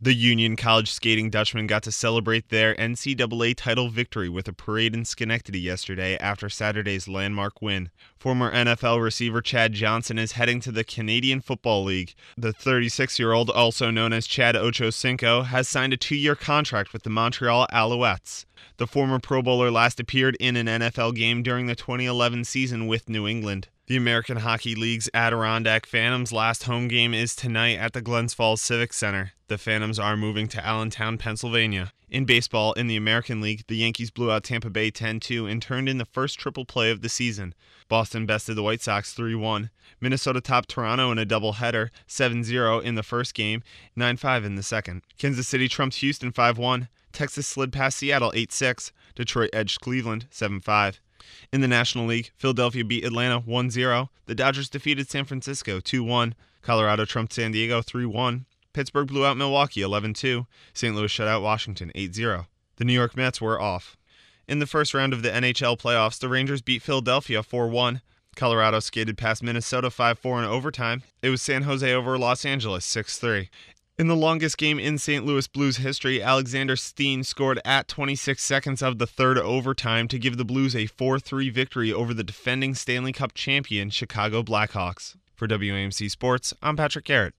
The Union College skating Dutchmen got to celebrate their NCAA title victory with a parade in Schenectady yesterday after Saturday's landmark win. Former NFL receiver Chad Johnson is heading to the Canadian Football League. The 36-year-old, also known as Chad Ochocinco, has signed a 2-year contract with the Montreal Alouettes. The former Pro Bowler last appeared in an NFL game during the 2011 season with New England. The American Hockey League's Adirondack Phantoms' last home game is tonight at the Glens Falls Civic Center. The Phantoms are moving to Allentown, Pennsylvania. In baseball, in the American League, the Yankees blew out Tampa Bay 10-2 and turned in the first triple play of the season. Boston bested the White Sox 3-1. Minnesota topped Toronto in a doubleheader, 7-0 in the first game, 9-5 in the second. Kansas City trumped Houston 5-1. Texas slid past Seattle 8-6. Detroit edged Cleveland 7-5. In the National League, Philadelphia beat Atlanta 1-0. The Dodgers defeated San Francisco 2-1. Colorado trumped San Diego 3-1. Pittsburgh blew out Milwaukee 11-2. St. Louis shut out Washington 8-0. The New York Mets were off. In the first round of the NHL playoffs, the Rangers beat Philadelphia 4-1. Colorado skated past Minnesota 5-4 in overtime. It was San Jose over Los Angeles 6-3. In the longest game in St. Louis Blues history, Alexander Steen scored at 26 seconds of the third overtime to give the Blues a 4-3 victory over the defending Stanley Cup champion Chicago Blackhawks. For WAMC Sports, I'm Patrick Garrett.